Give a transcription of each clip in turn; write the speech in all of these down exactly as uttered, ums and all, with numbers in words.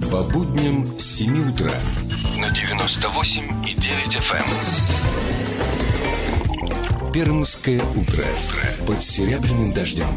По будням с семи утра на девяносто восемь и девять эф эм. Пермское утро под серебряным дождем.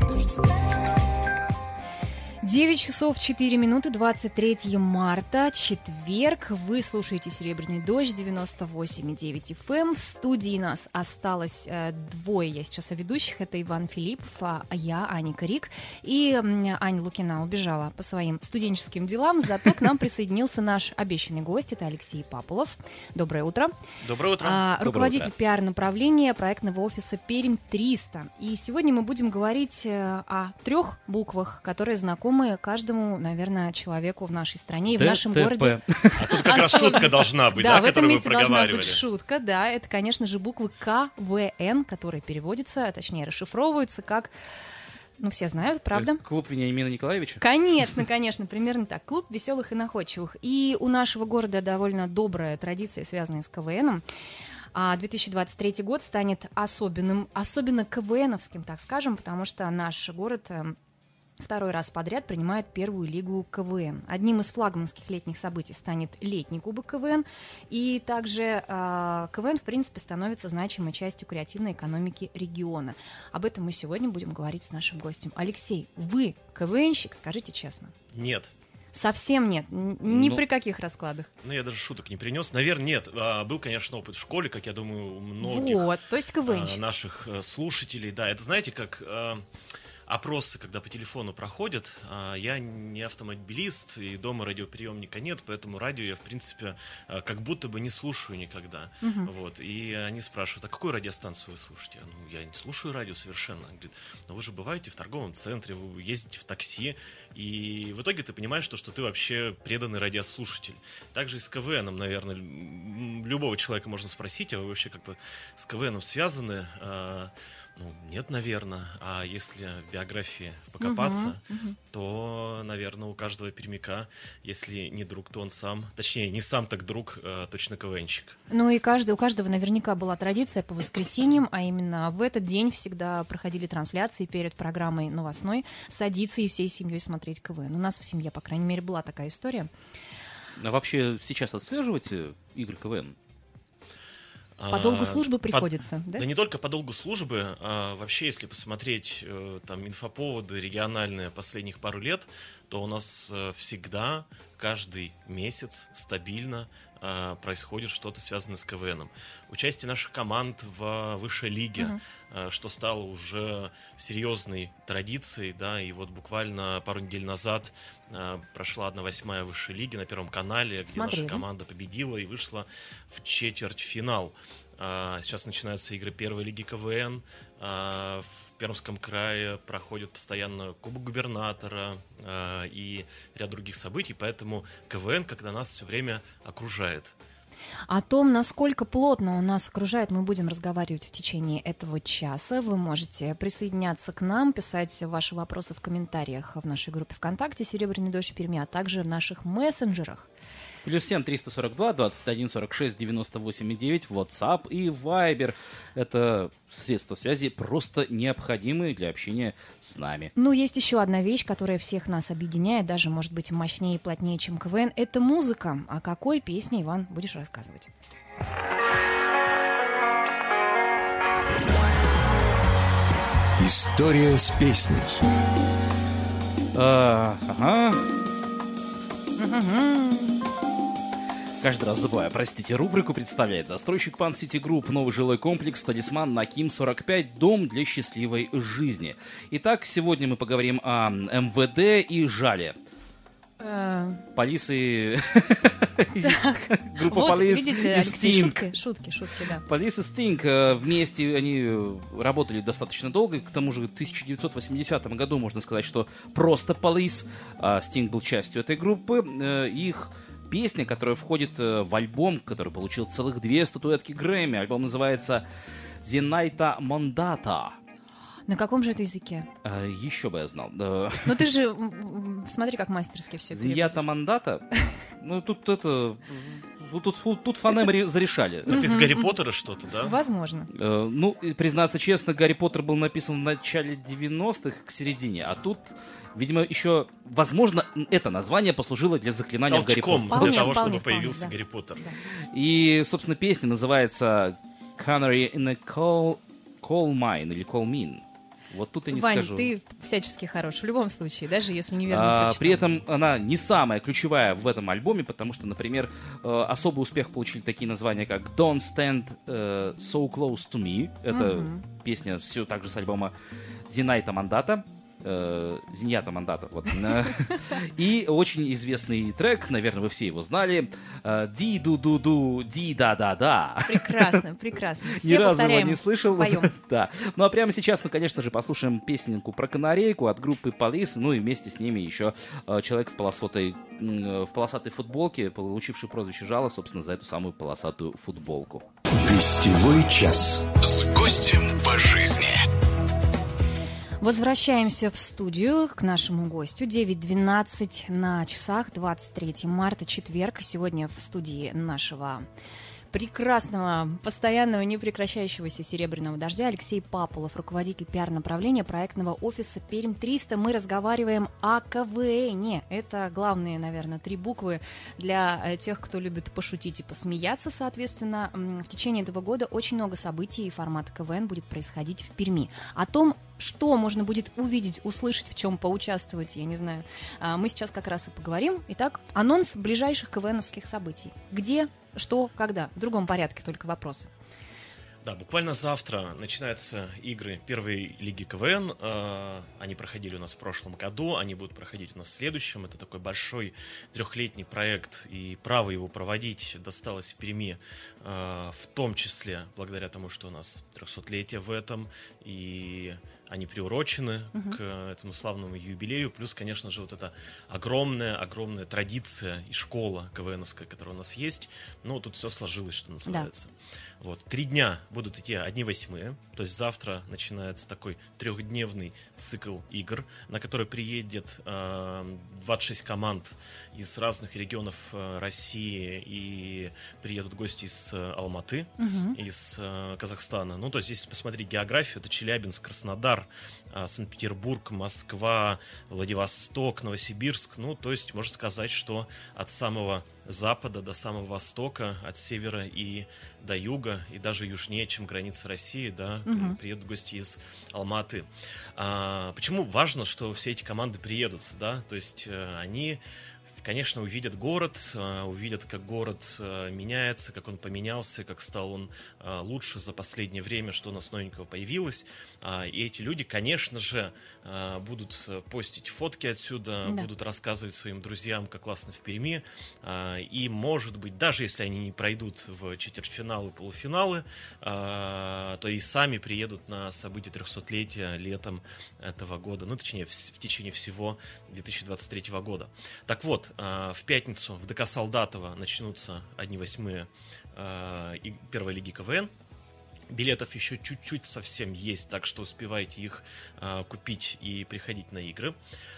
девять часов четыре минуты, двадцать третьего марта, четверг. Вы слушаете «Серебряный дождь», девяносто восемь и девять эф эм. В студии нас осталось э, двое, я сейчас ведущих. Это Иван Филиппов, а я, Аня Корик. И э, Аня Лукина убежала по своим студенческим делам, зато к нам присоединился наш обещанный гость. Это Алексей Папулов. Доброе утро. Доброе утро. А, Доброе руководитель утро. пиар-направления проектного офиса Пермь триста. И сегодня мы будем говорить э, о трех буквах, которые знакомы каждому, наверное, человеку в нашей стране и в нашем городе. А тут как раз шутка должна быть, да, да, в этом которую месте вы должна проговаривали. быть шутка, да, это, конечно же, буквы К В Н, которые переводятся, точнее, расшифровываются как, ну, все знают, правда? Клуб Вениамина Николаевича? Конечно, конечно, примерно так. Клуб веселых и находчивых. И у нашего города довольно добрая традиция, связанная с ка вэ эном. А две тысячи двадцать третий год станет особенным, особенно ка вэ эновским, так скажем, потому что наш город второй раз подряд принимает первую лигу ка вэ эн. Одним из флагманских летних событий станет летний кубок ка вэ эн, и также э, ка вэ эн, в принципе, становится значимой частью креативной экономики региона. Об этом мы сегодня будем говорить с нашим гостем. Алексей, вы ка вэ энщик, скажите честно? Нет. Совсем нет, ни Ну, при каких раскладах. Ну, я даже шуток не принес. Наверное, нет. А, был, конечно, опыт в школе, как я думаю, у многих Вот, то есть ка вэ а, энщик. наших а, слушателей. Да, это, знаете, как... а, опросы, когда по телефону проходят, я не автомобилист, и дома радиоприемника нет, поэтому радио я, в принципе, как будто бы не слушаю никогда. Uh-huh. Вот. И они спрашивают, а какую радиостанцию вы слушаете? Ну, я не слушаю радио совершенно. Они говорят, но вы же бываете в торговом центре, вы ездите в такси, и в итоге ты понимаешь, что, что ты вообще преданный радиослушатель. Также и с ка вэ эном, наверное, любого человека можно спросить, а вы вообще как-то с ка вэ эном связаны? Ну, нет, наверное. А если в биографии покопаться, uh-huh, uh-huh. то, наверное, у каждого пермяка, если не друг, то он сам. Точнее, не сам, так друг, а точно ка вэ энщик. Ну и каждый, у каждого наверняка была традиция по воскресеньям, а именно в этот день всегда проходили трансляции перед программой новостной, садиться и всей семьей смотреть ка вэ эн. У нас в семье, по крайней мере, была такая история. А вообще сейчас отслеживаете игры ка вэ эн? По долгу службы приходится, по, да? Да не только по долгу службы, а вообще, если посмотреть там инфоповоды региональные последних пару лет, то у нас всегда, каждый месяц стабильно происходит что-то связанное с ка вэ эном. Участие наших команд в высшей лиге, uh-huh. что стало уже серьезной традицией, да, и вот буквально пару недель назад прошла одна восьмая высшей лиги на Первом канале, где Смотрели. наша команда победила и вышла в четвертьфинал. Сейчас начинаются игры первой лиги ка вэ эн. В Пермском крае проходит постоянно Кубок губернатора и ряд других событий, поэтому ка вэ эн как-то нас все время окружает. О том, насколько плотно у нас окружает, мы будем разговаривать в течение этого часа. Вы можете присоединяться к нам, писать ваши вопросы в комментариях в нашей группе ВКонтакте «Серебряный дождь Перми», а также в наших мессенджерах. Плюс семь триста сорок два двадцать один сорок шесть девяносто восемь девять, WhatsApp и Viber. Это средства связи просто необходимые для общения с нами. Ну, есть еще одна вещь, которая всех нас объединяет, даже, может быть, мощнее и плотнее, чем ка вэ эн. Это музыка. О какой песне, Иван, будешь рассказывать? История с песней. А, ага. Каждый раз забываю, простите, рубрику представляет застройщик Пан Сити Групп, новый жилой комплекс «Талисман» на Ким сорок пять, дом для счастливой жизни. Итак, сегодня мы поговорим о эм вэ дэ и жале. Полисы... Группа Полис и Стинг. Шутки, шутки, да. Полис и Стинг вместе, они работали достаточно долго, к тому же в тысяча девятьсот восьмидесятом году, можно сказать, что просто Полис, а Стинг был частью этой группы, их... Песня, которая входит в альбом, который получил целых две статуэтки Грэмми. Альбом называется «Зенайта Мондата». На каком же это языке? А, еще бы я знал. Ну ты же, смотри, как мастерски все переводишь. «Зенайта Мондата». Ну тут это... вот тут, фу- тут фонемы зарешали. Это из Гарри Поттера что-то, да? Возможно. Э, Ну, и, признаться честно, Гарри Поттер был написан в начале девяностых, к середине, а тут, видимо, еще, возможно, это название послужило для заклинания в Гарри Толчком Поттер. для того, Вполне, чтобы вполне, появился да. Гарри Поттер. Да. И, собственно, песня называется Canary in a Coal, coal Mine или Coal Mine. Вот тут я не Вань, скажу. ты всячески хорош, в любом случае, даже если неверно А, прочитал. при этом она не самая ключевая в этом альбоме, потому что, например, э, особый успех получили такие названия, как Don't Stand э, So Close to Me. Это Мгм. песня все так же с альбома Зинайта Мандата. э, Зиньята Мандата. Вот. Э, И очень известный трек, наверное, вы все его знали. э, Ди-ду-ду-ду, ди-да-да-да. Прекрасно, прекрасно. Ни Все разу его повторяем. не слышал. поем. Да. Ну а прямо сейчас мы, конечно же, послушаем песенку про канарейку от группы Police, ну и вместе с ними еще э, человек в полосатой, м, в полосатой футболке, получивший прозвище Жало, собственно, за эту самую полосатую футболку. Гостевой час с гостем по жизни. Возвращаемся в студию к нашему гостю. девять двенадцать на часах, двадцать третьего марта, четверг. Сегодня в студии нашего прекрасного, постоянного, непрекращающегося «Серебряного дождя» Алексей Папулов, руководитель пиар-направления проектного офиса Пермь триста. Мы разговариваем о КВНе. Это главные, наверное, три буквы для э, тех, кто любит пошутить и посмеяться, соответственно. М, В течение этого года очень много событий и формата КВН будет происходить в Перми. О том, что можно будет увидеть, услышать, в чем поучаствовать, я не знаю, а, мы сейчас как раз и поговорим. Итак, анонс ближайших КВНовских событий. Где, что, когда? В другом порядке только вопросы. Да, буквально завтра начинаются игры первой лиги КВН. Э, Они проходили у нас в прошлом году, они будут проходить у нас в следующем. Это такой большой трехлетний проект, и право его проводить досталось Перми, э, в том числе благодаря тому, что у нас трехсотлетие в этом, и они приурочены Мгм. к этому славному юбилею. Плюс, конечно же, вот эта огромная-огромная традиция и школа КВНовская, которая у нас есть. Ну, тут все сложилось, что называется. Вот. Три дня будут идти одни восьмые. То есть завтра начинается такой трехдневный цикл игр, на который приедет э, двадцать шесть команд из разных регионов э, России, и приедут гости из э, Алматы, Мгм. из э, Казахстана. Ну, то есть, если посмотреть географию, это Челябинск, Краснодар, э, Санкт-Петербург, Москва, Владивосток, Новосибирск. Ну, то есть, можно сказать, что от самого запада до самого востока, от севера и до юга, и даже южнее, чем граница России, да, Мгм. приедут гости из Алматы. А, почему важно, что все эти команды приедут, да? То есть э, они, конечно, увидят город, э, увидят, как город э, меняется, как он поменялся, как стал он э, лучше за последнее время, что у нас новенького появилось. А, и эти люди, конечно же, э, будут э, постить фотки отсюда, Да. будут рассказывать своим друзьям, как классно в Перми. А, и, может быть, даже если они не пройдут в четвертьфиналы, полуфиналы, а, то и сами приедут на событие трехсотлетия летом этого года, ну, точнее, в, в течение всего две тысячи двадцать третьего года. Так вот, а, в пятницу в ДК Солдатово начнутся одни восьмые а, и первой лиги КВН. Билетов еще чуть-чуть совсем есть, так что успевайте их а, купить и приходить на игры.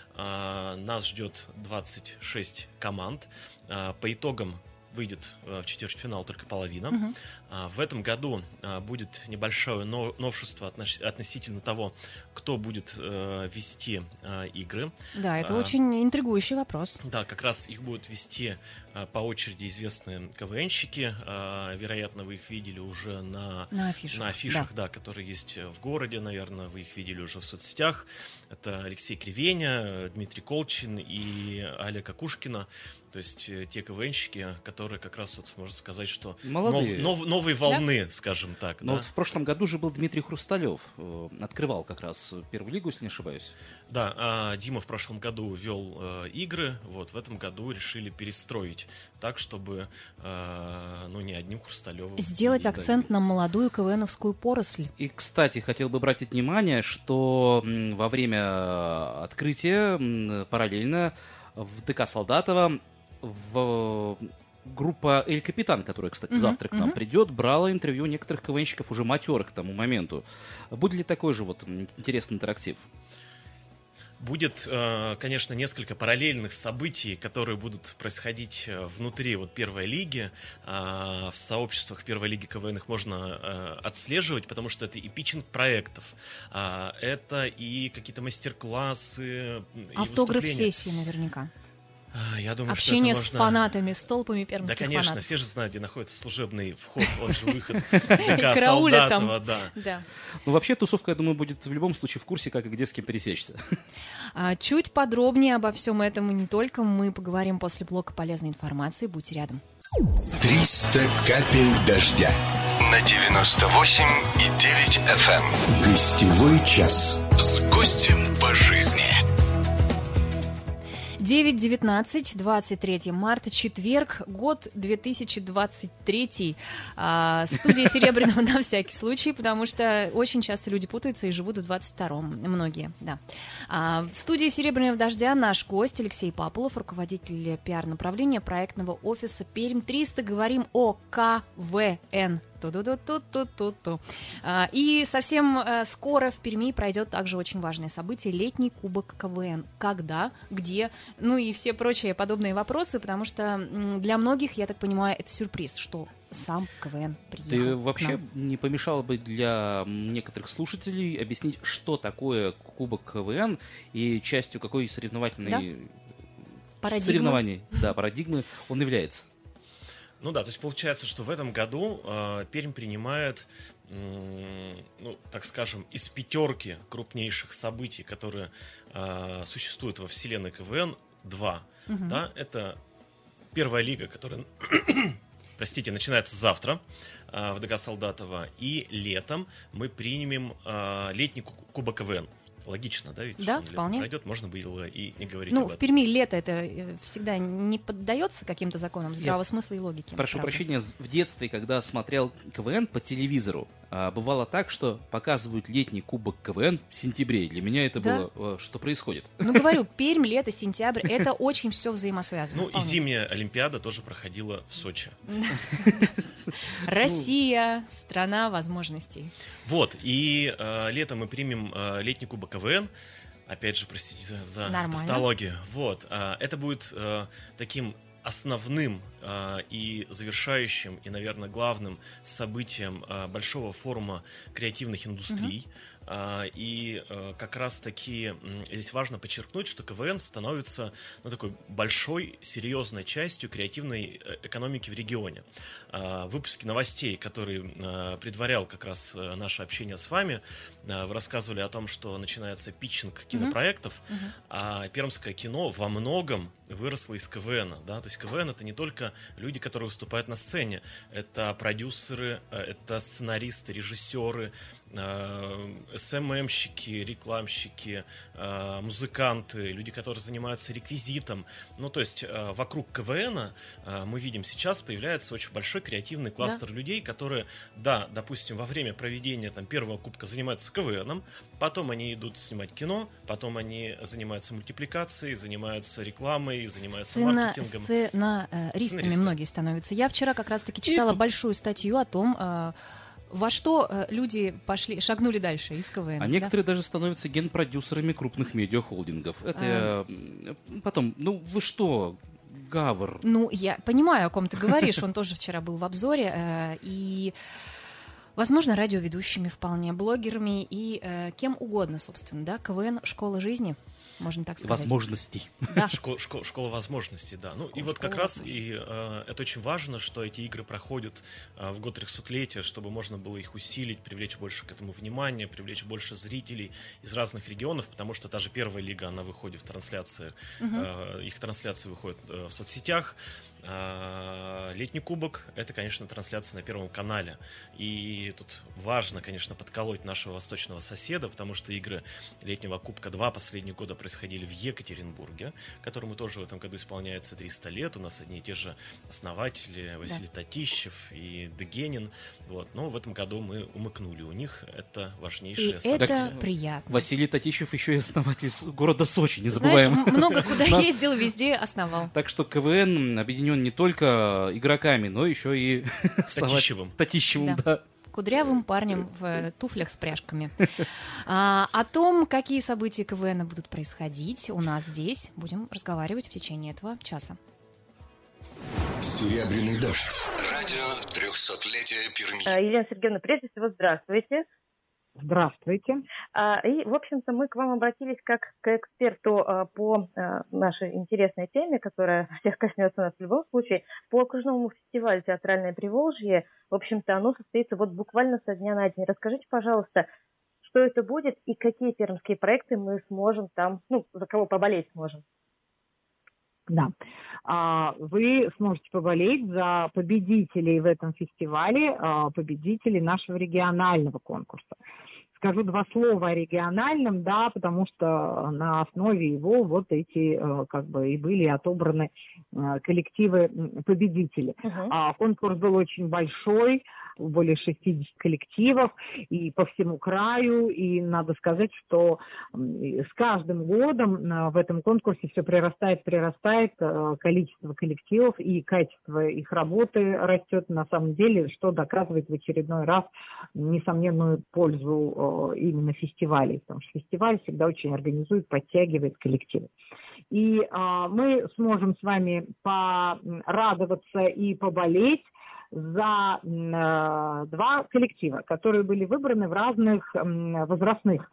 А, нас ждет двадцать шесть команд. А, по итогам выйдет а, в четвертьфинал только половина. Мгм. А, в этом году а, будет небольшое но- новшество отнош- относительно того, кто будет э, вести а, игры. Да, это А. очень интригующий вопрос. Да, как раз их будут вести а, по очереди известные КВНщики. А, вероятно, вы их видели уже на, На афишах. на афишах, да. которые есть в городе, наверное, вы их видели уже в соцсетях. Это Алексей Кривеня, Дмитрий Колчин и Аля Какушкина. То есть э, те КВНщики, которые как раз, вот, можно сказать, что Молодые. нов- нов- новой волны, скажем так. Но да. вот в прошлом году же был Дмитрий Хрусталев, э, открывал как раз первую лигу, если не ошибаюсь. Да, а Дима в прошлом году вел э, игры, вот в этом году решили перестроить так, чтобы э, ну не одним Хрусталевым. Сделать не акцент давили. на молодую КВНовскую поросль. И, кстати, хотел бы обратить внимание, что м, во время открытия м, параллельно в ДК Солдатово в группа «Эль Капитан», которая, кстати, Мгм, завтра к нам мгм. придет, брала интервью некоторых КВНщиков уже матерых к тому моменту. Будет ли такой же вот м, интересный интерактив? Будет, э, конечно, несколько параллельных событий, которые будут происходить э, внутри вот первой лиги. Э, в сообществах первой лиги КВН их можно э, отслеживать, потому что это и питчинг проектов, э, это и какие-то мастер-классы, и Автограф-сессии наверняка. Я думаю, Общение что это с можно... фанатами, с толпами пермских Да, конечно, фанатов. все же знают, где находится служебный вход, он же выход И караулят там. Солдатова, да. Да. Ну, вообще, тусовка, я думаю, будет в любом случае в курсе, как и где с кем пересечься. А, чуть подробнее обо всем этом и не только мы поговорим после блока полезной информации. Будьте рядом. триста капель дождя на девяносто восемь и девять эф эм. Гостевой час с гостем по жизни. девять девятнадцать, двадцать третьего марта, четверг, год две тысячи двадцать третий. А, студия Серебряного на всякий случай, потому что очень часто люди путаются и живут в двадцать втором, многие, да. А, в студии Серебряного дождя наш гость Алексей Папулов, руководитель пиар-направления проектного офиса Пермь триста. Говорим о КВН. Ту-ду-ду-ту-ту-ту-ту. А, И совсем а, скоро в Перми пройдет также очень важное событие — летний кубок КВН. Когда, где, ну и все прочие подобные вопросы, потому что м, для многих, я так понимаю, это сюрприз, что сам КВН приехал. Ты к вообще нам. не помешало бы для некоторых слушателей объяснить, что такое Кубок КВН и частью какой соревновательной Да? Парадигмы. соревнований, да, парадигмы он является? Ну да, то есть получается, что в этом году э, Пермь принимает, м, ну, так скажем, из пятерки крупнейших событий, которые э, существуют во вселенной КВН, два. Мгм. Да, это первая лига, которая, простите, начинается завтра э, в ДК Солдатова, и летом мы примем э, летний ку- кубок КВН. Логично, да, ведь? Да, что он летом вполне. пройдет, можно было и не говорить Ну, об в этом. Перми лето это э, всегда не поддается каким-то законам здравого Я смысла и логики. Прошу правда. прощения, в детстве, когда смотрел КВН по телевизору, а, бывало так, что показывают летний кубок КВН в сентябре. И для меня это Да. было, а, что происходит. Ну, говорю, Пермь, лето, сентябрь, это очень все взаимосвязано. Ну и вполне. зимняя Олимпиада тоже проходила в Сочи. Россия, страна возможностей. Вот, и э, летом мы примем э, летний кубок КВН. Опять же, простите за, за Нормально. тавтологию. Вот, э, это будет э, таким основным э, и завершающим, и, наверное, главным событием э, большого форума креативных индустрий. Э, и э, как раз-таки м, здесь важно подчеркнуть, что КВН становится, ну, такой большой, серьезной частью креативной э, экономики в регионе. Э, в выпуске новостей, который э, предварял как раз э, наше общение с вами, э, вы рассказывали о том, что начинается питчинг кинопроектов, Мгм. а пермское кино во многом выросло из КВН. Да? То есть КВН — это не только люди, которые выступают на сцене, это продюсеры, э, это сценаристы, режиссеры, э, эс эм эм-щики, рекламщики, э, музыканты, люди, которые занимаются реквизитом. Ну, то есть э, вокруг КВН э, мы видим сейчас появляется очень большой креативный кластер людей, которые, да, допустим, во время проведения там первого кубка занимаются КВНом, потом они идут снимать кино, потом они занимаются мультипликацией, занимаются рекламой, занимаются Сцена, маркетингом. сценаристами Сценаристы. многие становятся. Я вчера как раз-таки читала тут- большую статью о том, э, во что э, люди пошли, шагнули дальше из КВН. А да? некоторые даже становятся генпродюсерами крупных медиахолдингов. Это А. я, м, потом, ну вы что, Гавр? Ну, я понимаю, о ком ты говоришь. Он тоже вчера был в обзоре. э, И, возможно, радиоведущими вполне, блогерами и э, кем угодно, собственно, да. КВН — школа жизни, можно так сказать. Возможностей. Да. Школа, школа, школа возможностей, да. Ну и Школа- вот как школа раз и возможностей. э, это очень важно, что эти игры проходят э, в год трехсотлетия, чтобы можно было их усилить, привлечь больше к этому внимания, привлечь больше зрителей из разных регионов, потому что та же первая лига, она выходит в трансляции, э, их трансляции выходят э, в соцсетях. А, Летний кубок — это, конечно, трансляция на Первом канале. И тут важно, конечно, подколоть нашего восточного соседа, потому что игры Летнего кубка два последние года происходили в Екатеринбурге, которому тоже в этом году исполняется триста лет. У нас одни и те же основатели: Василий Татищев и Дегенин. Вот. Но в этом году мы умыкнули у них. Это И важнейшее это событие. приятно. Василий Татищев еще и основатель с- города Сочи, не Знаешь, забываем. м- много куда Нас- ездил, везде основал. Так что КВН объединен не только игроками, но еще и основатель- Татищевым. Татищевым, Да. да. кудрявым парнем в туфлях с пряжками. А, о том, какие события КВН будут происходить у нас здесь, будем разговаривать в течение этого часа. Серебряный дождь. Радио трехсотлетия Перми. Елена Сергеевна, прежде всего, здравствуйте. Здравствуйте. И, в общем-то, мы к вам обратились как к эксперту по нашей интересной теме, которая всех коснется нас в любом случае, по окружному фестивалю «Театральное Приволжье». В общем-то, оно состоится вот буквально со дня на день. Расскажите, пожалуйста, что это будет и какие пермские проекты мы сможем там, ну, за кого поболеть сможем. Да. Вы сможете поболеть за победителей в этом фестивале, победителей нашего регионального конкурса. Скажу два слова о региональном, да, потому что на основе его вот эти как бы и были отобраны коллективы победителей. Uh-huh. Конкурс был очень большой, более шестьдесят коллективов и по всему краю, и надо сказать, что с каждым годом в этом конкурсе все прирастает, прирастает количество коллективов, и качество их работы растет на самом деле, что доказывает в очередной раз несомненную пользу именно фестивалей, потому что фестиваль всегда очень организует, подтягивает коллективы. И а, мы сможем с вами порадоваться и поболеть за э, два коллектива, которые были выбраны в разных э, возрастных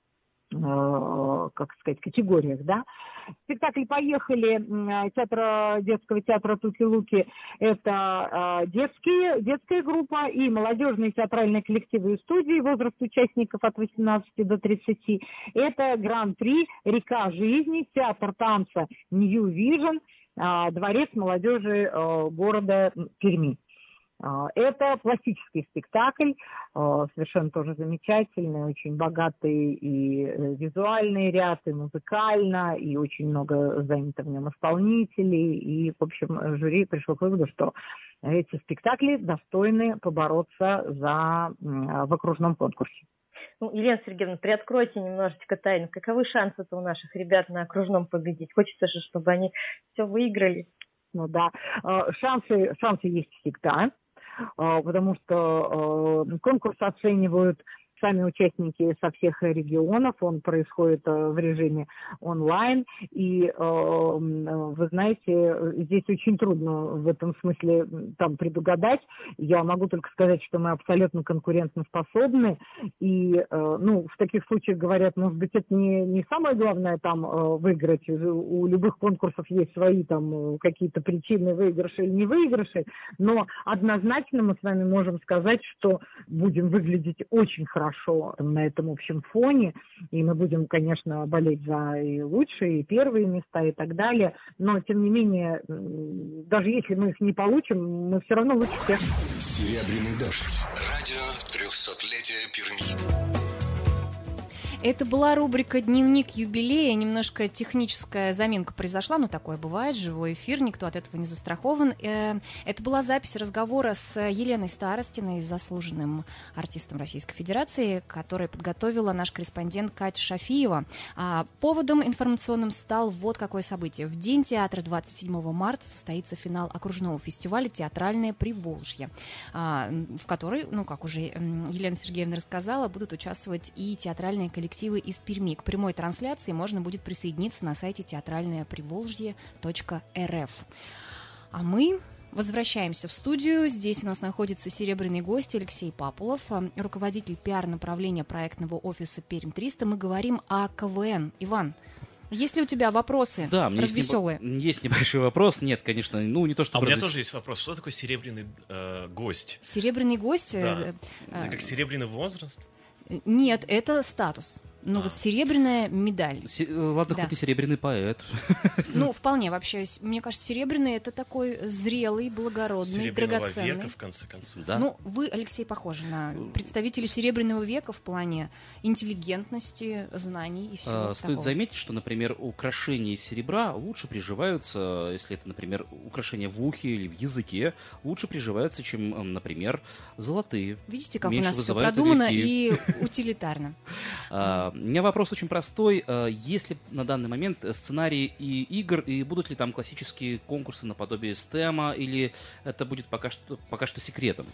э, как сказать, категориях, да. Спектакль «Поехали» э, театра, детского театра Туки-Луки – это э, детские, детская группа и молодежные театральные коллективы и студии, возраст участников от восемнадцати до тридцати. Это гран-при «Река жизни», театр танца New Vision, э, дворец молодежи э, города Перми. Это пластический спектакль, совершенно тоже замечательный, очень богатый и визуальный ряд, и музыкально, и очень много занято в нем исполнителей. И, в общем, жюри пришло к выводу, что эти спектакли достойны побороться за, в окружном конкурсе. Ну, Елена Сергеевна, приоткройте немножечко тайну. Каковы шансы-то у наших ребят на окружном победить? Хочется же, чтобы они все выиграли. Ну да, шансы, шансы есть всегда. Потому что э, конкурс оценивают сами участники со всех регионов, он происходит в режиме онлайн, и, э, вы знаете, здесь очень трудно в этом смысле там предугадать. Я могу только сказать, что мы абсолютно конкурентоспособны, и, э, ну, в таких случаях говорят, может быть, это не, не самое главное там э, выиграть, у любых конкурсов есть свои там какие-то причины выигрыша или не выигрыши, но однозначно мы с вами можем сказать, что будем выглядеть очень хорошо хорошо на этом общем фоне, и мы будем, конечно, болеть за и лучшие, и первые места, и так далее, но, тем не менее, даже если мы их не получим, мы все равно лучше всех. Серебряный дождь. Радио трехсотлетия Перми. Это была рубрика «Дневник юбилея». Немножко техническая заминка произошла, но такое бывает, живой эфир, никто от этого не застрахован. Это была запись разговора с Еленой Старостиной, заслуженным артистом Российской Федерации, которую подготовила наш корреспондент Катя Шафиева. Поводом информационным стал вот какое событие. В День театра двадцать седьмого марта состоится финал окружного фестиваля «Театральное Приволжье», в который, ну, как уже Елена Сергеевна рассказала, будут участвовать и театральные коллективы из Перми. К прямой трансляции можно будет присоединиться на сайте театральное приволжье точка эр эф. А мы возвращаемся в студию. Здесь у нас находится серебряный гость Алексей Папулов, руководитель пиар-направления проектного офиса Пермь триста. Мы говорим о КВН. Иван, есть ли у тебя вопросы да, развеселые? Есть, есть небольшой вопрос. Нет, конечно, ну не то, что... А у меня развес... тоже есть вопрос. Что такое серебряный э, гость? Серебряный гость? Да. Э, э, как серебряный возраст? Нет, это статус. Ну, а. вот серебряная медаль. Се- ладно, да. хоть и серебряный поэт. Ну, вполне вообще. Мне кажется, серебряный — это такой зрелый, благородный, драгоценный. Серебряного века, в конце концов. Да? Ну, вы, Алексей, похожи на представителей серебряного века в плане интеллигентности, знаний и всего а, такого. Стоит заметить, что, например, украшения из серебра лучше приживаются, если это, например, украшения в ухе или в языке, лучше приживаются, чем, например, золотые. Видите, как Меньше у нас все вызывают продумано огоньки. и утилитарно. У меня вопрос очень простой. Есть ли на данный момент сценарии и игр, и будут ли там классические конкурсы наподобие стема, или это будет пока что, пока что секретом?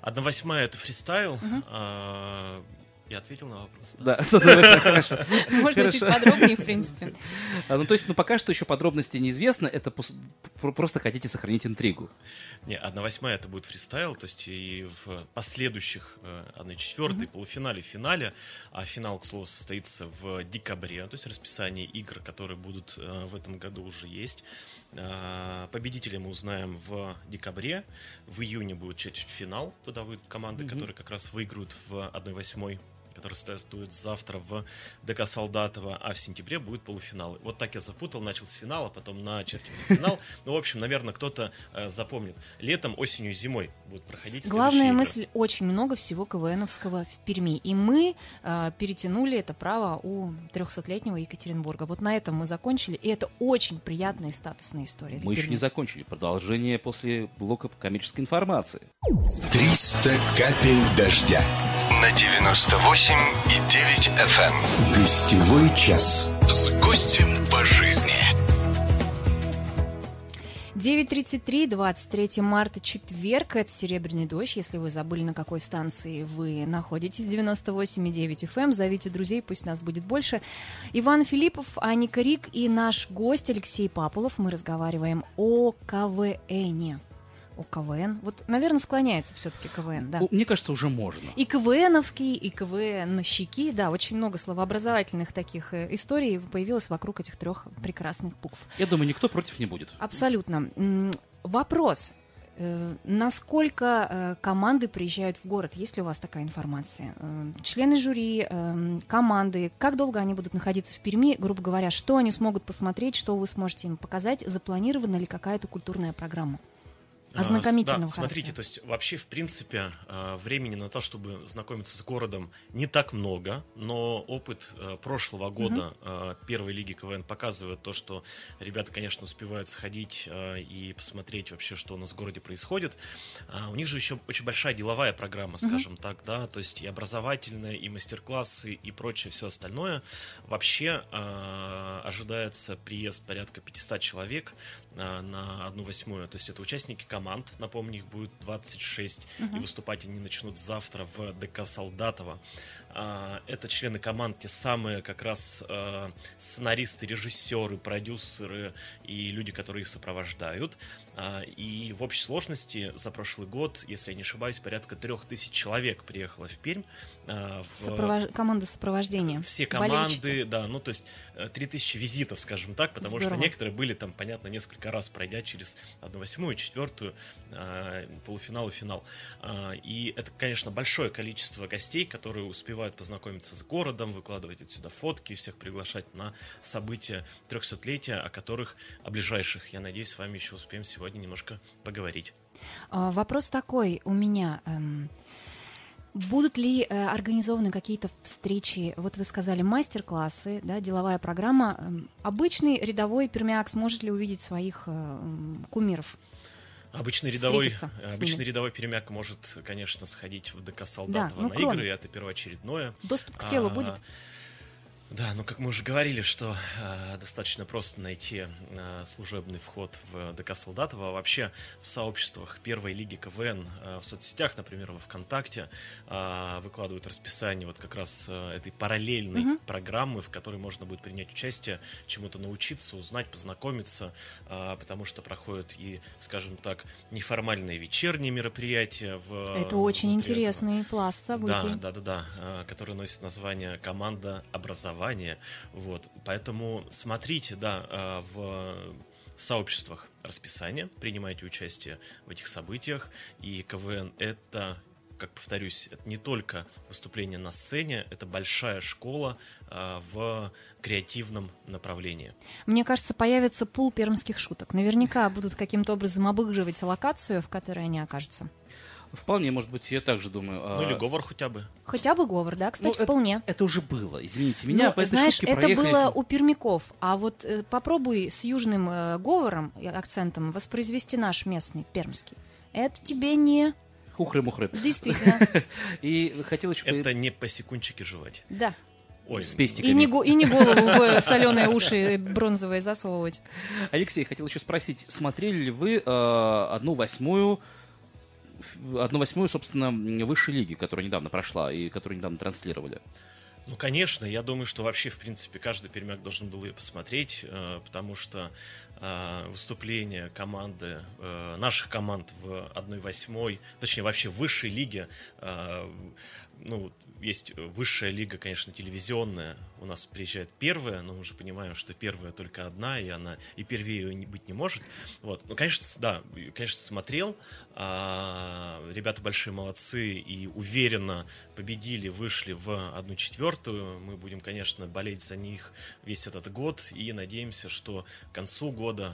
Одна восьмая — это фристайл. Мгм. А, Я ответил на вопрос. Да, с одной восьмой, хорошо. Можно чуть подробнее, в принципе. А, Ну, то есть, ну, пока что еще подробности неизвестно, это пос- пр- просто хотите сохранить интригу. Не, одна восьмая это будет фристайл, то есть и в последующих одна четвертая, полуфинале, финале, а финал, к слову, состоится в декабре, то есть расписание игр, которые будут э, в этом году уже есть. А, Победителя мы узнаем в декабре, в июне будет четвертьфинал, туда выйдут команды, Мгм. которые как раз выиграют в одна восьмая, который стартует завтра в ДК Солдатова, а в сентябре будет полуфиналы. Вот так я запутал, начал с финала, потом на четвертьфинал. Ну, в общем, наверное, кто-то э, запомнит. Летом, осенью, зимой будут проходить Главная следующие игры. мысль, очень много всего КВНовского в Перми. И мы э, перетянули это право у трехсотлетнего Екатеринбурга. Вот на этом мы закончили, и это очень приятная и статусная история. для Мы еще Перми. не закончили. Продолжение после блока коммерческой информации. триста капель дождя на девяносто восемь и девять эф эм. Гостевой час с гостем по жизни. девять тридцать три, двадцать третьего марта, четверг. Это «Серебряный дождь». Если вы забыли, на какой станции вы находитесь, девяносто восемь и девять эф эм, зовите друзей, пусть нас будет больше. Иван Филиппов, Аника Рик и наш гость Алексей Папулов. Мы разговариваем о КВНе. О КВН. Вот, наверное, склоняется все-таки КВН, да. Ну, Мне кажется, уже можно. И КВНовский, и КВНщики, да, очень много словообразовательных таких э, историй появилось вокруг этих трех прекрасных букв. Я думаю, никто против не будет. Абсолютно. М, Вопрос. Э, Насколько э, команды приезжают в город? Есть ли у вас такая информация? Э, Члены жюри, э, команды, как долго они будут находиться в Перми? Грубо говоря, что они смогут посмотреть, что вы сможете им показать? Запланирована ли какая-то культурная программа? Ознакомительного А, да, смотрите, характера. то есть вообще, в принципе, э, времени на то, чтобы знакомиться с городом, не так много, но опыт э, прошлого года э, первой лиги КВН показывает то, что ребята, конечно, успевают сходить э, и посмотреть вообще, что у нас в городе происходит. А у них же еще очень большая деловая программа, скажем так, да, то есть и образовательная, и мастер-классы, и прочее, все остальное. Вообще э, ожидается приезд порядка пятьсот человек э, на одну восьмую, то есть это участники команд. Команд, напомню, их будет двадцать шесть, Мгм. и выступать они начнут завтра в ДК Солдатова. А, Это члены команд, те самые как раз а, сценаристы, режиссеры, продюсеры и люди, которые их сопровождают. А, И в общей сложности за прошлый год, если я не ошибаюсь, порядка трех тысяч человек приехало в Пермь. а, в- Сопровож- Команда сопровождения. Все Болельщики. команды, да, ну то есть три тысячи визитов, скажем так, потому Здорово. что некоторые были там, понятно, несколько раз пройдя через одну восьмую, четвертую, э, полуфинал и финал. А, И это, конечно, большое количество гостей, которые успевают познакомиться с городом, выкладывать отсюда фотки, всех приглашать на события трехсотлетия, о которых, о ближайших, я надеюсь, с вами еще успеем сегодня немножко поговорить. А, Вопрос такой у меня. эм, Будут ли э, организованы какие-то встречи? Вот вы сказали мастер-классы, да, деловая программа. Эм, Обычный рядовой пермяк сможет ли увидеть своих э, м, кумиров? Обычный рядовой, Встретиться с обычный ними. рядовой пермяк может, конечно, сходить в ДК Солдатова ну, на кроме. игры, это первоочередное. Доступ к телу А, будет? Да, ну как мы уже говорили, что э, достаточно просто найти э, служебный вход в ДК Солдатова. А вообще в сообществах первой лиги КВН э, в соцсетях, например, во ВКонтакте, э, выкладывают расписание вот как раз э, этой параллельной Мгм. программы, в которой можно будет принять участие, чему-то научиться, узнать, познакомиться, э, потому что проходят и, скажем так, неформальные вечерние мероприятия. В, Это очень внутри этого. интересный пласт событий. Да, да, да, да, э, который носит название «Команда образования». Вот. Поэтому смотрите, да, э, в сообществах расписания, принимайте участие в этих событиях. И КВН — это, как повторюсь, это не только выступление на сцене, это большая школа э, в креативном направлении. Мне кажется, появится пул пермских шуток. Наверняка будут каким-то образом обыгрывать локацию, в которой они окажутся. Вполне, может быть, я так же думаю. Ну А, или говор хотя бы. Хотя бы говор, да, кстати, ну, это- вполне. Это уже было, извините меня, Ну, по этой знаешь, шутке это проехались. было у пермяков, а вот э, попробуй с южным э, говором и акцентом воспроизвести наш местный, пермский. Это тебе не... Хухры-мухры. Действительно, И хотел еще... Это не по секундчике жевать. да. Ой, С И пестиками. не, го- и не голову в соленые уши бронзовые засовывать. Алексей, хотел еще спросить, смотрели ли вы э, одну восьмую одну восьмую, собственно, высшей лиги, которая недавно прошла и которую недавно транслировали. Ну, конечно, я думаю, что вообще, в принципе, каждый пермяк должен был ее посмотреть, потому что выступление команды, наших команд в одной восьмой, точнее, вообще в высшей лиге, ну, есть высшая лига, конечно, телевизионная, у нас приезжает первая, но мы уже понимаем, что первая только одна, и она и первее ее быть не может. Вот. Ну, конечно, да, конечно, смотрел, ребята большие молодцы и уверенно победили, вышли в одну четвертую, мы будем, конечно, болеть за них весь этот год, и надеемся, что к концу года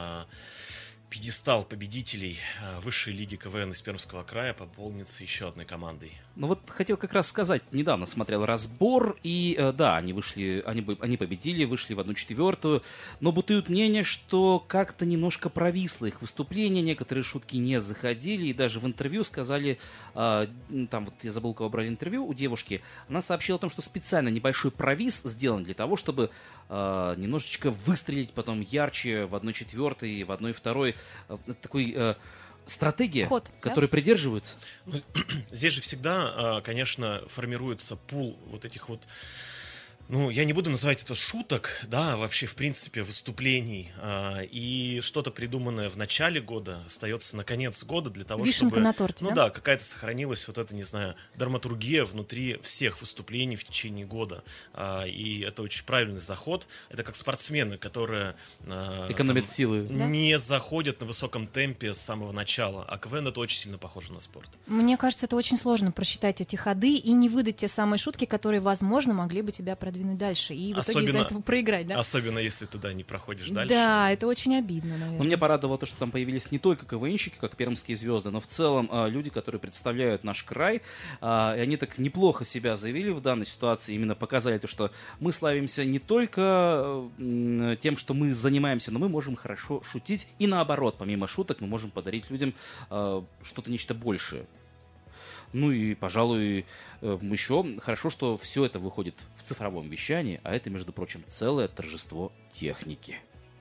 пьедестал победителей высшей лиги КВН из Пермского края пополнится еще одной командой. Ну вот хотел как раз сказать, недавно смотрел разбор, и э, да, они вышли, они, они победили, вышли в одну четвертую, но бытует мнение, что как-то немножко провисло их выступление, некоторые шутки не заходили, и даже в интервью сказали, э, там вот я забыл, кого брали интервью, у девушки, она сообщила о том, что специально небольшой провис сделан для того, чтобы э, немножечко выстрелить потом ярче в одной четвертой, в одной второй, э, такой... Э, стратегия, Ход, которой да? придерживаются. Ну, здесь же всегда, конечно, формируется пул вот этих вот, ну, я не буду называть это шуток, да, вообще, в принципе, выступлений, и что-то придуманное в начале года остается на конец года для того, Вишенка чтобы... на торте, ну да? да, какая-то сохранилась вот эта, не знаю, драматургия внутри всех выступлений в течение года, и это очень правильный заход. Это как спортсмены, которые... экономят там, силы. Не да? заходят на высоком темпе с самого начала, а КВН это очень сильно похоже на спорт. Мне кажется, это очень сложно просчитать эти ходы и не выдать те самые шутки, которые, возможно, могли бы тебя продвинуть дальше и в особенно, итоге из-за этого проиграть, да? Особенно если ты, да, не проходишь дальше. Да, это очень обидно, наверное. Но мне порадовало то, что там появились не только КВНщики, как пермские звезды, но в целом а, люди, которые представляют наш край, а, и они так неплохо себя заявили в данной ситуации, именно показали то, что мы славимся не только м, тем, что мы занимаемся, но мы можем хорошо шутить, и наоборот, помимо шуток, мы можем подарить людям а, что-то, нечто большее. Ну и, пожалуй, еще хорошо, что все это выходит в цифровом вещании, а это, между прочим, целое торжество техники.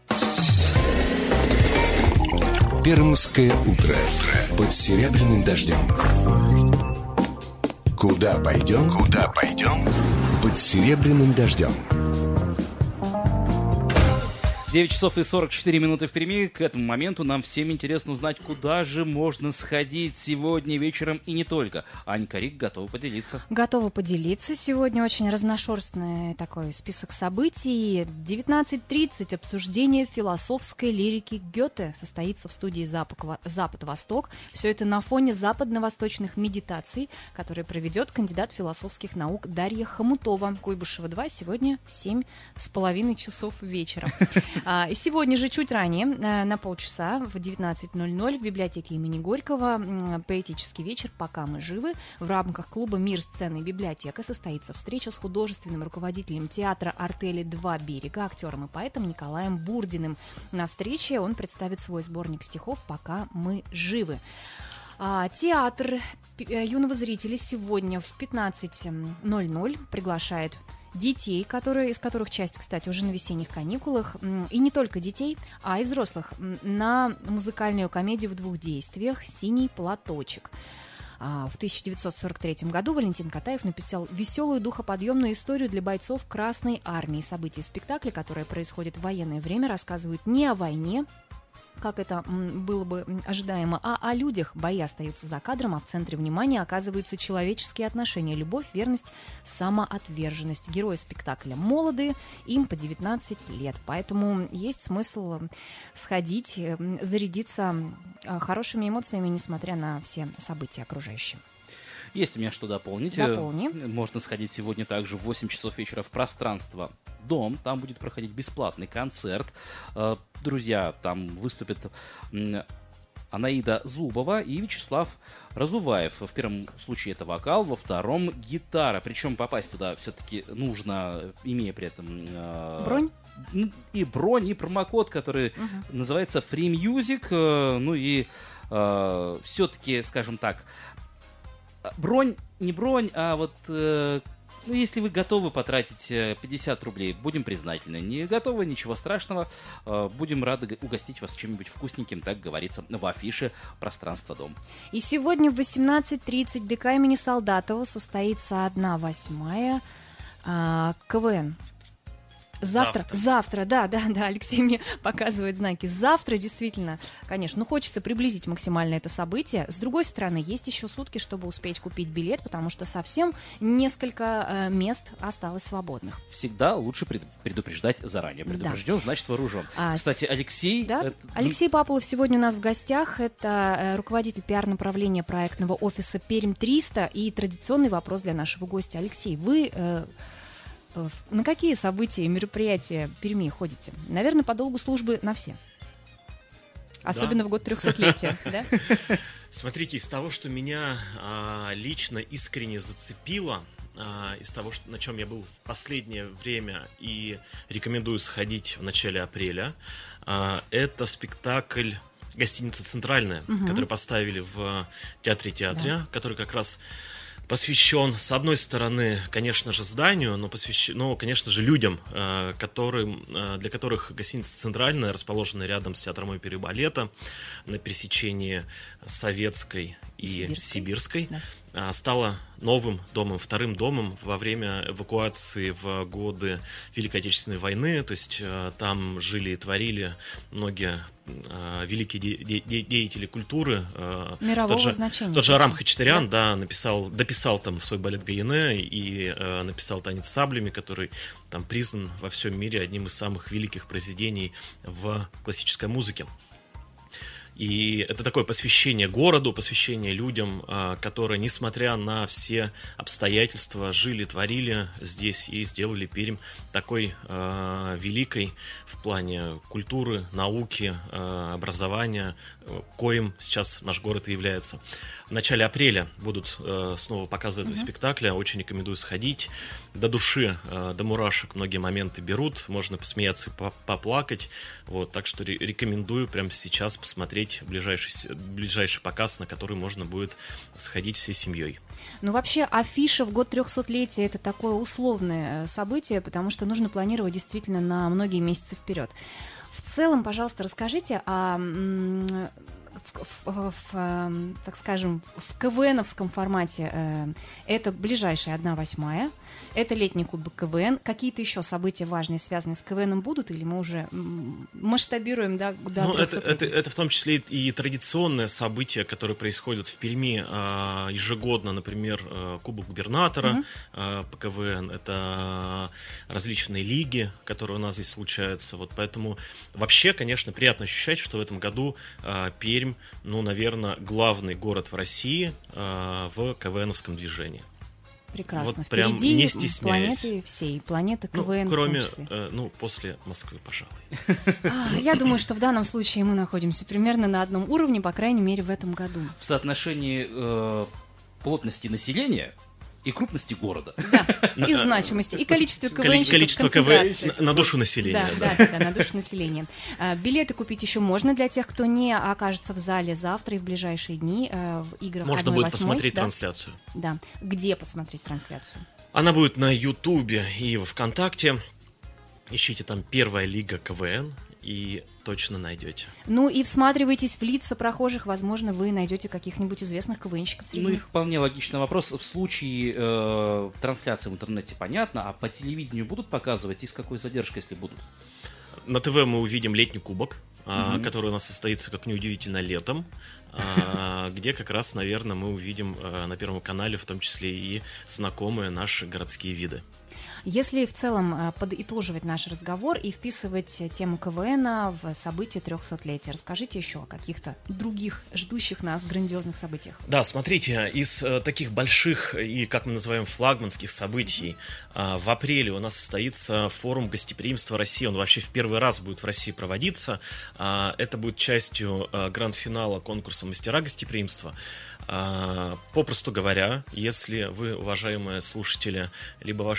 Пермское утро под серебряным дождем. Куда пойдем? Куда пойдем? Под серебряным дождем. девять часов и сорок четыре минуты в Перми. К этому моменту нам всем интересно узнать, куда же можно сходить сегодня вечером и не только. Анька Рик готова поделиться. Готова поделиться. Сегодня очень разношерстный такой список событий. девятнадцать тридцать обсуждение философской лирики Гёте состоится в студии «Запад-Восток». Все это на фоне западно-восточных медитаций, которые проведет кандидат философских наук Дарья Хомутова. Куйбышева два сегодня в семь с половиной часов вечера. И сегодня же чуть ранее, на полчаса, в девятнадцать ноль ноль в библиотеке имени Горького поэтический вечер «Пока мы живы». В рамках клуба «Мир, сцена и библиотека» состоится встреча с художественным руководителем театра «Артели два берега», актером и поэтом Николаем Бурдиным. На встрече он представит свой сборник стихов «Пока мы живы». Театр юного зрителя сегодня в пятнадцать ноль ноль приглашает детей, которые, из которых часть, кстати, уже на весенних каникулах, и не только детей, а и взрослых, на музыкальную комедию в двух действиях «Синий платочек». В тысяча девятьсот сорок третьем году Валентин Катаев написал веселую духоподъемную историю для бойцов Красной Армии. События спектакля, которые происходят в военное время, рассказывают не о войне, как это было бы ожидаемо, а о людях. Бои остаются за кадром, а в центре внимания оказываются человеческие отношения, любовь, верность, самоотверженность. Герои спектакля молодые, им по девятнадцать лет, поэтому есть смысл сходить, зарядиться хорошими эмоциями, несмотря на все события окружающие. Есть у меня что дополнить. Дополни. Можно сходить сегодня также в восемь часов вечера в пространство «Дом». Там будет проходить бесплатный концерт. Друзья, там выступят Анаида Зубова и Вячеслав Разуваев. В первом случае это вокал, во втором гитара. Причем попасть туда все-таки нужно, имея при этом... Бронь? И бронь, и промокод, который угу. называется Free Music. Ну и все-таки, скажем так, бронь, не бронь, а вот э, Ну, если вы готовы потратить пятьдесят рублей, будем признательны. Не готовы, ничего страшного. Будем рады угостить вас чем-нибудь вкусненьким, так говорится, в афише «Пространство Дом». И сегодня в восемнадцать тридцать ДК имени Солдатова состоится одна восьмая а, КВН. Завтра, завтра, завтра, да, да, да, Алексей мне показывает знаки. Завтра, действительно, конечно, ну хочется приблизить максимально это событие. С другой стороны, есть еще сутки, чтобы успеть купить билет, потому что совсем несколько э, мест осталось свободных. Всегда лучше пред, предупреждать заранее. Предупрежден, да. Значит вооружен. А, Кстати, Алексей... Да? Это... Алексей Папулов сегодня у нас в гостях. Это э, руководитель пиар-направления проектного офиса Пермь триста. И традиционный вопрос для нашего гостя. Алексей, вы... Э, на какие события и мероприятия Перми ходите? Наверное, по долгу службы на все. Особенно да. в год трехсотлетия, да? Смотрите, из того, что меня а, лично искренне зацепило, а, из того, что, на чем я был в последнее время и рекомендую сходить в начале апреля, а, это спектакль «Гостиница Центральная», угу. который поставили в Театре-театре, да. который как раз... посвящен, с одной стороны, конечно же, зданию, но, посвящен, но конечно же, людям, э, которым, э, для которых гостиница «Центральная», расположенная рядом с театром оперы и балета, на пересечении Советской и Сибирской, Сибирской да. стала новым домом, вторым домом во время эвакуации в годы Великой Отечественной войны. То есть э, там жили и творили многие э, великие де- де- деятели культуры. Э, Мирового тот же, значения. Тот же Арам Хачатурян, да? Да, написал, дописал там свой балет Гайене и э, написал «Танец саблями», который там признан во всем мире одним из самых великих произведений в классической музыке. И это такое посвящение городу, посвящение людям, которые, несмотря на все обстоятельства, жили, творили здесь и сделали Пермь такой э, великой в плане культуры, науки, э, образования, коим сейчас наш город и является. В начале апреля будут э, снова показы этого mm-hmm. спектакля. Очень рекомендую сходить. До души, э, до мурашек многие моменты берут. Можно посмеяться и поплакать. Вот, так что ре- рекомендую прямо сейчас посмотреть ближайший, ближайший показ, на который можно будет сходить всей семьей. Ну, вообще, афиша в год трехсотлетия — это такое условное событие, потому что нужно планировать действительно на многие месяцы вперед. В целом, пожалуйста, расскажите о... В, в, в, так скажем, в КВНовском формате э, это ближайшая одна восьмая, это летний кубок КВН. Какие-то еще события важные, связанные с КВНом, будут, или мы уже масштабируем до, до ну, это, это, это в том числе и традиционные события, которые происходят в Перми э, ежегодно, например, э, Кубок губернатора угу. э, по КВН, это различные лиги, которые у нас здесь случаются. Вот поэтому вообще, конечно, приятно ощущать, что в этом году э, Пермь, ну, наверное, главный город в России э, в КВНовском движении. Прекрасно. Вот прям впереди не стесняясь. Планеты всей, планета КВН, ну, кроме, в том числе. Э, ну, после Москвы, пожалуй. А, я думаю, что в данном случае мы находимся примерно на одном уровне, по крайней мере, в этом году. В соотношении э, плотности населения и крупности города. Да, и значимости, и количество КВНщиков, количество КВН на душу населения. Да, да, да, на душу населения. Билеты купить еще можно для тех, кто не окажется в зале завтра и в ближайшие дни в играх можно будет посмотреть трансляцию. Да. Где посмотреть трансляцию? Она будет на Ютубе и в ВКонтакте. Ищите там «Первая лига КВН» и точно найдете. Ну и всматривайтесь в лица прохожих, возможно, вы найдете каких-нибудь известных КВНщиков среди ну, них. Ну и вполне логичный вопрос. В случае э, трансляции в интернете понятно, а по телевидению будут показывать и с какой задержкой, если будут? На ТВ мы увидим летний кубок, mm-hmm. который у нас состоится, как неудивительно, летом, где как раз, наверное, мы увидим на Первом канале в том числе и знакомые наши городские виды. Если в целом подытоживать наш разговор и вписывать тему КВНа в события трехсотлетия, расскажите еще о каких-то других ждущих нас грандиозных событиях. Да, смотрите, из э, таких больших и, как мы называем, флагманских событий э, в апреле у нас состоится форум гостеприимства России. Он вообще в первый раз будет в России проводиться. Э, это будет частью э, гранд-финала конкурса «Мастера гостеприимства». Попросту говоря, если вы, уважаемые слушатели, либо ваши друзья,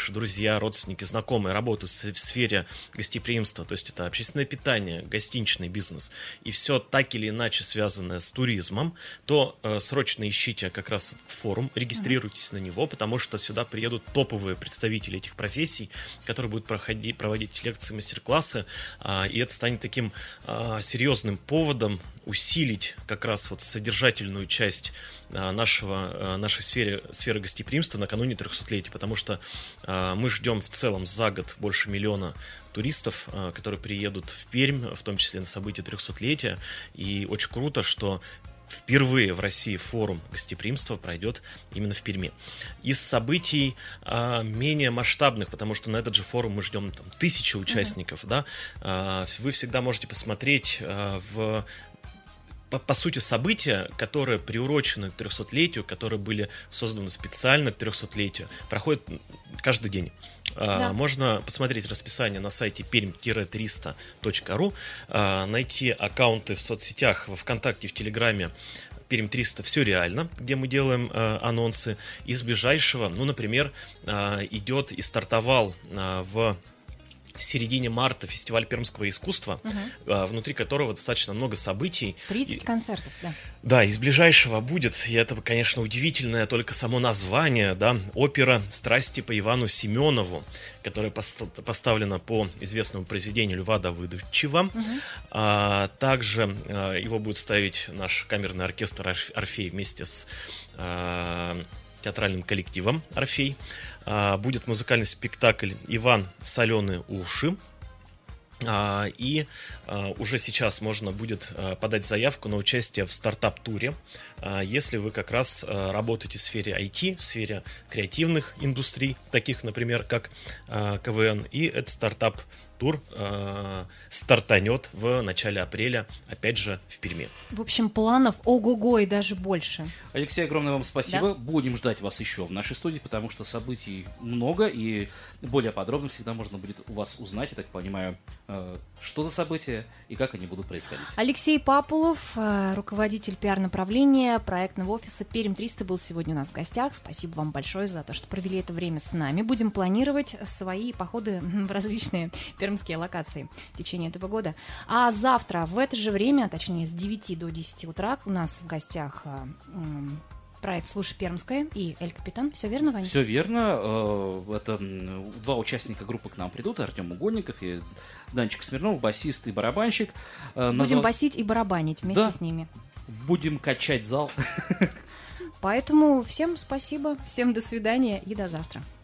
друзья, родственники, знакомые работают в сфере гостеприимства, то есть это общественное питание, гостиничный бизнес, и все так или иначе связанное с туризмом, то э, срочно ищите как раз этот форум, регистрируйтесь mm-hmm. на него, потому что сюда приедут топовые представители этих профессий, которые будут проходить, проводить лекции, мастер-классы, э, и это станет таким э, серьезным поводом усилить как раз вот содержательную часть э, нашего, э, нашей сферы, сферы гостеприимства накануне трехсотлетия, потому что э, мы ждем в целом за год больше миллиона туристов, э, которые приедут в Пермь, в том числе на события трехсотлетия, и очень круто, что впервые в России форум гостеприимства пройдет именно в Перми. Из событий а, менее масштабных, потому что на этот же форум мы ждем там, тысячи участников, mm-hmm. да, а, вы всегда можете посмотреть а, в По, по сути, события, которые приурочены к трехсотлетию, которые были созданы специально к трехсотлетию, проходят каждый день. Да. Можно посмотреть расписание на сайте пермь триста точка ру, найти аккаунты в соцсетях, во ВКонтакте, в Телеграме Пермь триста «Все реально», где мы делаем э, анонсы. Из ближайшего, ну, например, э, идет и стартовал э, в в середине марта фестиваль пермского искусства, uh-huh. внутри которого достаточно много событий. тридцать концертов, да. Да, из ближайшего будет, и это, конечно, удивительное только само название, да, опера «Страсти по Ивану Семенову», которая поставлена по известному произведению Льва Давыдовичева. Uh-huh. А, также а, его будет ставить наш камерный оркестр «Орфей» вместе с а, театральным коллективом «Орфей». Будет музыкальный спектакль «Иван Соленые уши». И уже сейчас можно будет подать заявку на участие в стартап-туре, если вы как раз работаете в сфере ай ти, в сфере креативных индустрий, таких, например, как КВН. И этот стартап-тур стартанет в начале апреля, опять же, в Перми. В общем, планов ого-го и даже больше. Алексей, огромное вам спасибо. Да? Будем ждать вас еще в нашей студии, потому что событий много, и более подробно всегда можно будет у вас узнать, я так понимаю, что за события и как они будут происходить. Алексей Папулов, руководитель пиар-направления проектного офиса Пермь триста, был сегодня у нас в гостях. Спасибо вам большое за то, что провели это время с нами. Будем планировать свои походы в различные пермские локации в течение этого года. А завтра в это же время, точнее с девяти до десяти утра, у нас в гостях проект «Слушай Пермское» и Эль Капитан. Все верно, Ваня? Все верно. Это два участника группы к нам придут. Артем Угольников и Данчик Смирнов, басист и барабанщик. Будем Назов... басить и барабанить вместе да. с ними. Будем качать зал. Поэтому всем спасибо, всем до свидания и до завтра.